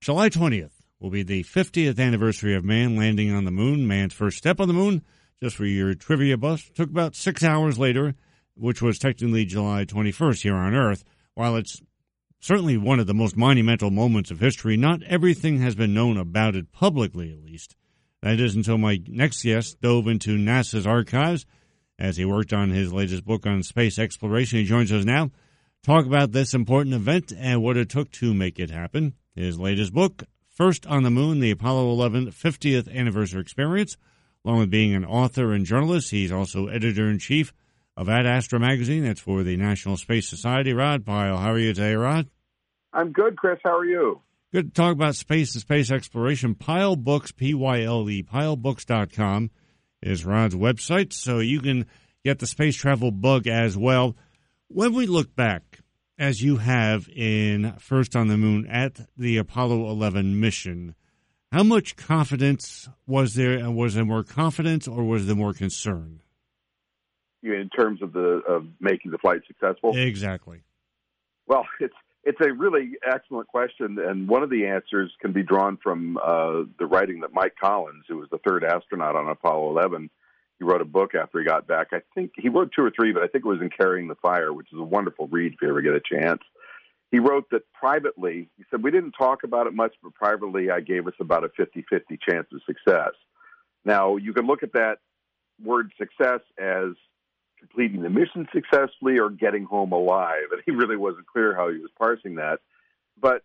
July 20th will be the 50th anniversary of man landing on the moon. Man's first step on the moon, just for your trivia buff, took about 6 hours later, which was technically July 21st here on Earth. While it's certainly one of the most monumental moments of history, not everything has been known about it publicly, at least. That is until my next guest dove into NASA's archives as he worked on his latest book on space exploration. He joins us now. Talk about this important event and what it took to make it happen. His latest book, First on the Moon, the Apollo 11 50th Anniversary Experience. Along with being an author and journalist, he's also editor-in-chief of Ad Astra magazine. That's for the National Space Society. Rod Pyle, how are you today, Rod? I'm good, Chris. How are you? Good to talk about space and space exploration. Pyle Books, P-Y-L-E, pylebooks.com is Rod's website, so you can get the space travel bug as well. When we look back, as you have in First on the Moon at the Apollo 11 mission, how much confidence was there? And was there more confidence or was there more concern? In terms of making the flight successful? Exactly. Well, it's a really excellent question, and one of the answers can be drawn from the writing that Mike Collins, who was the third astronaut on Apollo 11, he wrote a book after he got back. I think he wrote 2 or 3, but I think it was in Carrying the Fire, which is a wonderful read if you ever get a chance. He wrote that privately, he said, we didn't talk about it much, but privately I gave us about a 50-50 chance of success. Now, you can look at that word success as completing the mission successfully or getting home alive, and he really wasn't clear how he was parsing that. But,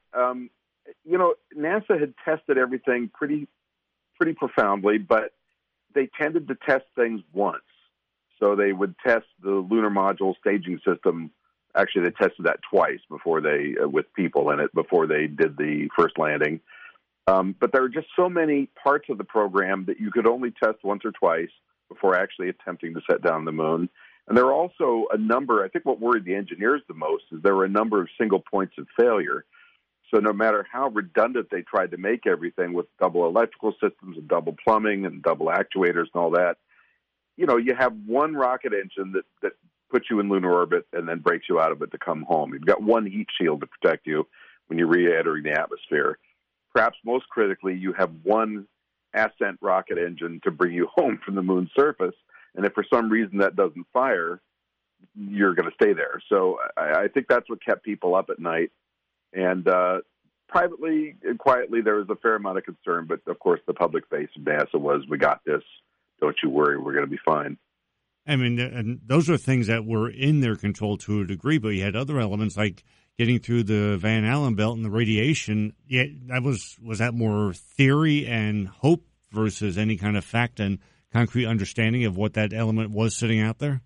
NASA had tested everything pretty profoundly, but they tended to test things once. So they would test the lunar module staging system. Actually, they tested that twice before with people in it, before they did the first landing. But there are just so many parts of the program that you could only test once or twice before actually attempting to set down the moon. And there are also a number, I think what worried the engineers the most is there were a number of single points of failure. So no matter how redundant they tried to make everything with double electrical systems and double plumbing and double actuators and all that, you have one rocket engine that puts you in lunar orbit and then breaks you out of it to come home. You've got one heat shield to protect you when you're re-entering the atmosphere. Perhaps most critically, you have one ascent rocket engine to bring you home from the moon's surface. And if for some reason that doesn't fire, you're going to stay there. So I think that's what kept people up at night. And privately and quietly, there was a fair amount of concern. But, of course, the public face of NASA was, we got this. Don't you worry. We're going to be fine. I mean, and those are things that were in their control to a degree, but you had other elements like getting through the Van Allen belt and the radiation. Yeah, that was that more theory and hope versus any kind of fact and concrete understanding of what that element was sitting out there?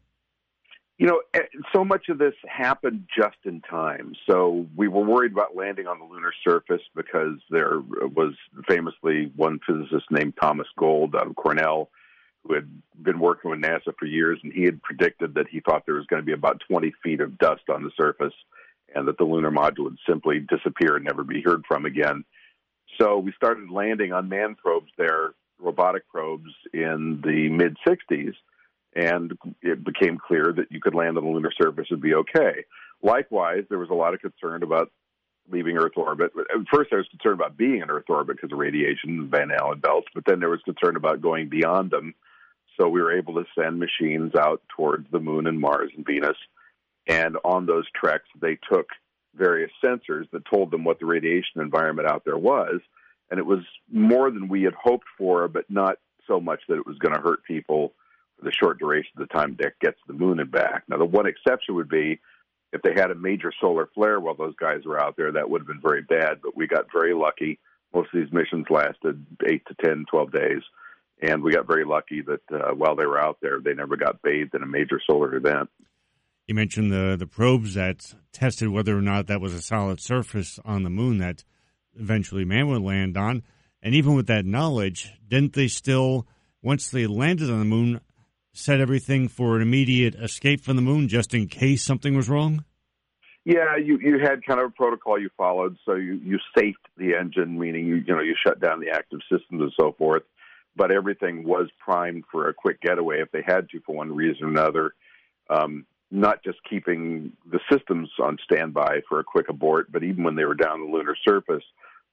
So much of this happened just in time. So we were worried about landing on the lunar surface because there was famously one physicist named Thomas Gold out of Cornell who had been working with NASA for years, and he had predicted that he thought there was going to be about 20 feet of dust on the surface and that the lunar module would simply disappear and never be heard from again. So we started landing unmanned probes there, robotic probes, in the mid-'60s, and it became clear that you could land on the lunar surface and be okay. Likewise, there was a lot of concern about leaving Earth orbit. At first, there was concern about being in Earth orbit because of radiation and Van Allen belts, but then there was concern about going beyond them. So we were able to send machines out towards the moon and Mars and Venus, and on those treks, they took various sensors that told them what the radiation environment out there was, and it was more than we had hoped for, but not so much that it was going to hurt people for the short duration of the time it gets to the moon and back. Now, the one exception would be if they had a major solar flare while those guys were out there, that would have been very bad, but we got very lucky. Most of these missions lasted 8 to 10, 12 days, and we got very lucky that while they were out there, they never got bathed in a major solar event. You mentioned the probes that tested whether or not that was a solid surface on the moon that eventually man would land on. And even with that knowledge, didn't they still, once they landed on the moon, set everything for an immediate escape from the moon just in case something was wrong? Yeah, you had kind of a protocol you followed. So you safed the engine, meaning you shut down the active systems and so forth. But everything was primed for a quick getaway if they had to for one reason or another. Not just keeping the systems on standby for a quick abort, but even when they were down the lunar surface,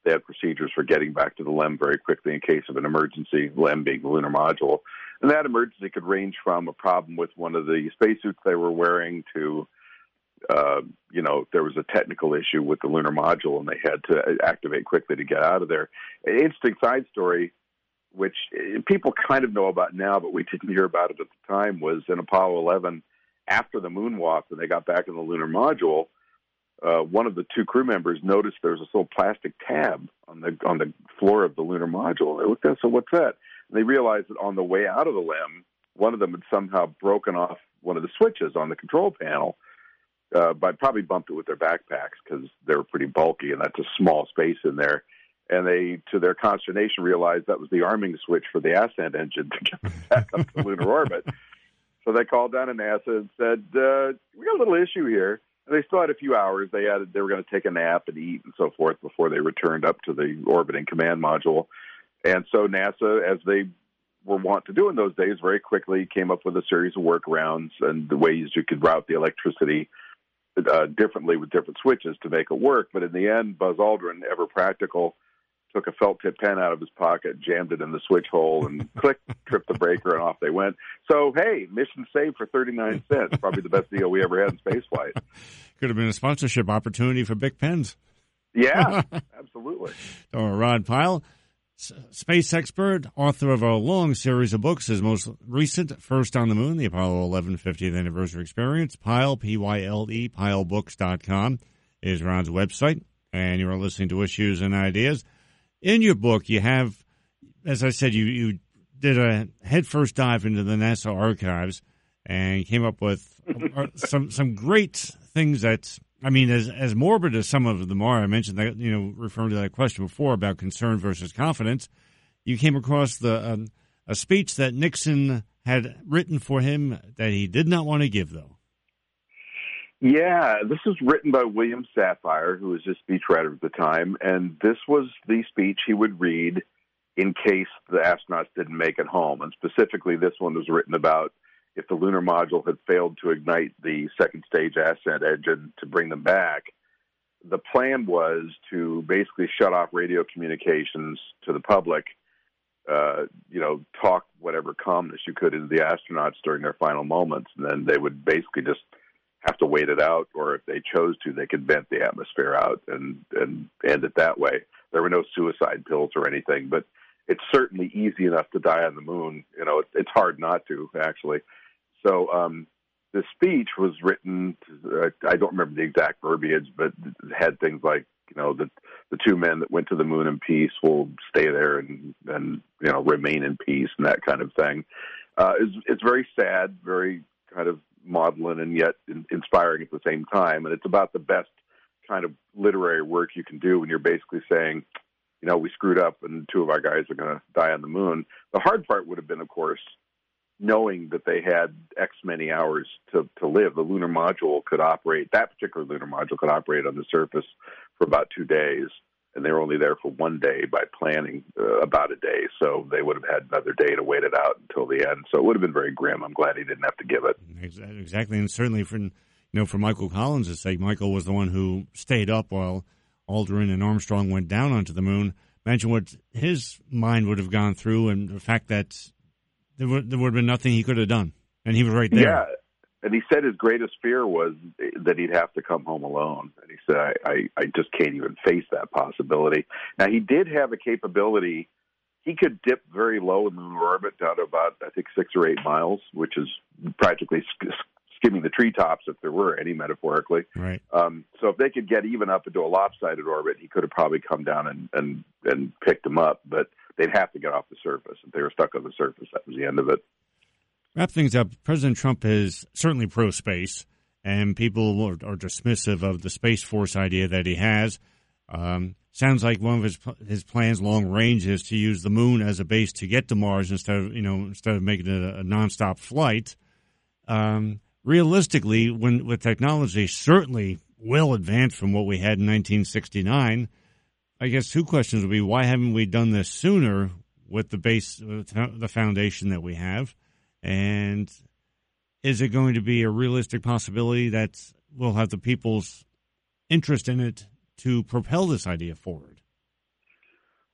they had procedures for getting back to the LEM very quickly in case of an emergency, LEM being the lunar module. And that emergency could range from a problem with one of the spacesuits they were wearing to, there was a technical issue with the lunar module and they had to activate quickly to get out of there. An interesting side story, which people kind of know about now, but we didn't hear about it at the time, was in Apollo 11, after the moonwalk, when they got back in the lunar module, one of the two crew members noticed there was this little plastic tab on the floor of the lunar module. They looked at it, so what's that? And they realized that on the way out of the LEM, one of them had somehow broken off one of the switches on the control panel, but probably bumped it with their backpacks because they were pretty bulky, and that's a small space in there. And they, to their consternation, realized that was the arming switch for the ascent engine to get them back up to lunar orbit. So they called down to NASA and said, we got a little issue here. And they still had a few hours. They were going to take a nap and eat and so forth before they returned up to the orbiting command module. And so NASA, as they were wont to do in those days, very quickly came up with a series of workarounds and the ways you could route the electricity differently with different switches to make it work. But in the end, Buzz Aldrin, ever practical, took a felt tip pen out of his pocket, jammed it in the switch hole, and click, tripped the breaker, and off they went. So, hey, mission saved for 39 cents. Probably the best deal we ever had in spaceflight. Could have been a sponsorship opportunity for Bic Pens. Yeah, absolutely. Rod Pyle, space expert, author of a long series of books. His most recent, First on the Moon, the Apollo 11 50th Anniversary Experience. Pyle, P-Y-L-E, pylebooks.com is Rod's website. And you are listening to Issues and Ideas. In your book, you have, as I said, you did a headfirst dive into the NASA archives and came up with some great things that, I mean, as morbid as some of them are, I mentioned that, referring to that question before about concern versus confidence, you came across a speech that Nixon had written for him that he did not want to give, though. Yeah, this was written by William Safire, who was his speechwriter at the time, and this was the speech he would read in case the astronauts didn't make it home. And specifically, this one was written about if the lunar module had failed to ignite the second stage ascent engine to bring them back. The plan was to basically shut off radio communications to the public, talk whatever calmness you could into the astronauts during their final moments, and then they would basically just have to wait it out, or if they chose to, they could vent the atmosphere out and end it that way. There were no suicide pills or anything, but it's certainly easy enough to die on the moon. It's hard not to, actually. So the speech was written, I don't remember the exact verbiage, but it had things like, the two men that went to the moon in peace will stay there and remain in peace and that kind of thing. It's very sad, very kind of maudlin and yet inspiring at the same time. And it's about the best kind of literary work you can do when you're basically saying, we screwed up and two of our guys are going to die on the moon. The hard part would have been, of course, knowing that they had X many hours to live. The lunar module could operate, that particular lunar module could operate on the surface for about 2 days. And they were only there for 1 day by planning about a day. So they would have had another day to wait it out until the end. So it would have been very grim. I'm glad he didn't have to give it. Exactly. And certainly for Michael Collins' sake, Michael was the one who stayed up while Aldrin and Armstrong went down onto the moon. Imagine what his mind would have gone through and the fact that there would have been nothing he could have done. And he was right there. Yeah. And he said his greatest fear was that he'd have to come home alone. And he said, I just can't even face that possibility. Now, he did have a capability. He could dip very low in lunar orbit down to about, I think, 6 or 8 miles, which is practically skimming the treetops if there were any, metaphorically. Right. So if they could get even up into a lopsided orbit, he could have probably come down and picked them up. But they'd have to get off the surface. If they were stuck on the surface, that was the end of it. Wrap things up. President Trump is certainly pro-space, and people are dismissive of the Space Force idea that he has. Sounds like one of his plans, long range, is to use the moon as a base to get to Mars instead of making it a nonstop flight. Realistically, with technology certainly well advanced from what we had in 1969, I guess two questions would be: why haven't we done this sooner with the base, the foundation that we have? And is it going to be a realistic possibility that we'll have the people's interest in it to propel this idea forward?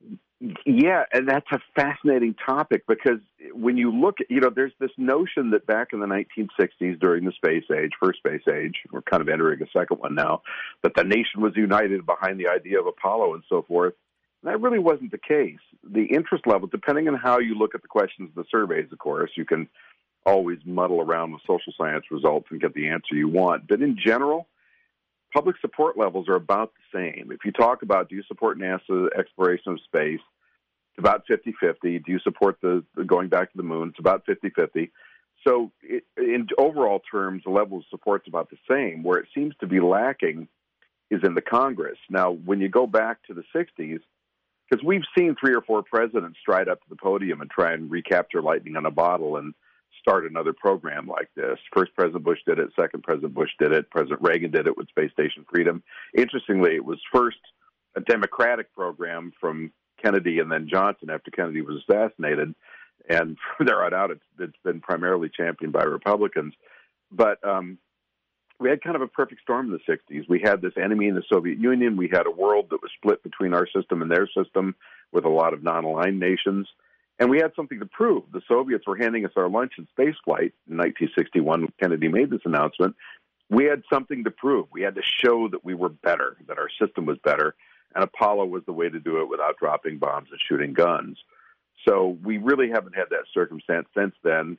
Yeah, and that's a fascinating topic because when you look at, there's this notion that back in the 1960s during the space age, first space age, we're kind of entering a second one now, that the nation was united behind the idea of Apollo and so forth. And that really wasn't the case. The interest level, depending on how you look at the questions in the surveys, of course, you can always muddle around with social science results and get the answer you want. But in general, public support levels are about the same. If you talk about, do you support NASA exploration of space, it's about 50-50. Do you support the going back to the moon? It's about 50-50. So in overall terms, the level of support's about the same. Where it seems to be lacking is in the Congress. Now, when you go back to the 60s, because we've seen 3 or 4 presidents stride up to the podium and try and recapture lightning in a bottle and start another program like this. First President Bush did it. Second President Bush did it. President Reagan did it with Space Station Freedom. Interestingly, it was first a Democratic program from Kennedy and then Johnson after Kennedy was assassinated. And from there on out, it's been primarily championed by Republicans. But we had kind of a perfect storm in the 60s. We had this enemy in the Soviet Union. We had a world that was split between our system and their system with a lot of non-aligned nations. And we had something to prove. The Soviets were handing us our lunch in spaceflight in 1961 when Kennedy made this announcement. We had something to prove. We had to show that we were better, that our system was better, and Apollo was the way to do it without dropping bombs and shooting guns. So we really haven't had that circumstance since then.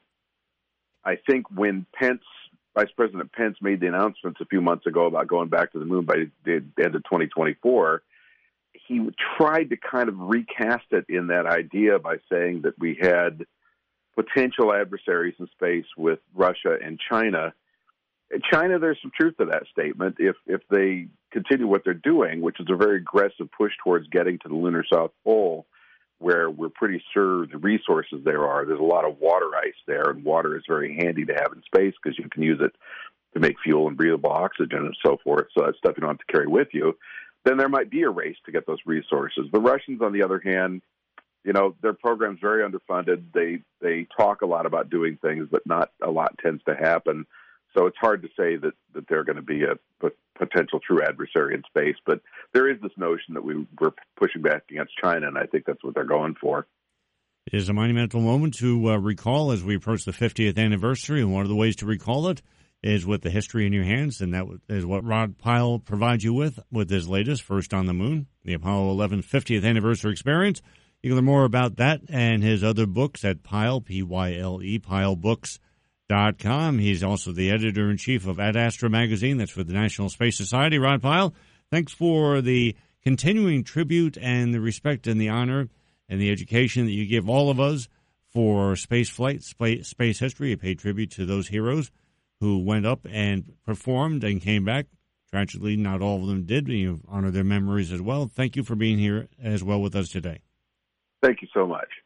I think when Vice President Pence made the announcements a few months ago about going back to the moon by the end of 2024, he tried to kind of recast it in that idea by saying that we had potential adversaries in space with Russia and China. China, there's some truth to that statement. If they continue what they're doing, which is a very aggressive push towards getting to the lunar South Pole, where we're pretty sure the resources there are. There's a lot of water ice there, and water is very handy to have in space because you can use it to make fuel and breathable oxygen and so forth. So that's stuff you don't have to carry with you. Then there might be a race to get those resources. The Russians, on the other hand, their program's very underfunded. They talk a lot about doing things, but not a lot tends to happen. So it's hard to say that they're going to be a potential true adversary in space. But there is this notion that we're pushing back against China, and I think that's what they're going for. It is a monumental moment to recall as we approach the 50th anniversary, and one of the ways to recall it is with the history in your hands, and that is what Rod Pyle provides you with his latest, First on the Moon, the Apollo 11 50th Anniversary Experience. You can learn more about that and his other books at Pyle, P-Y-L-E, PyleBooks.com. He's also the editor-in-chief of Ad Astra magazine. That's for the National Space Society. Rod Pyle, thanks for the continuing tribute and the respect and the honor and the education that you give all of us for space flight, space history. You pay tribute to those heroes who went up and performed and came back. Tragically, not all of them did. You honor their memories as well. Thank you for being here as well with us today. Thank you so much.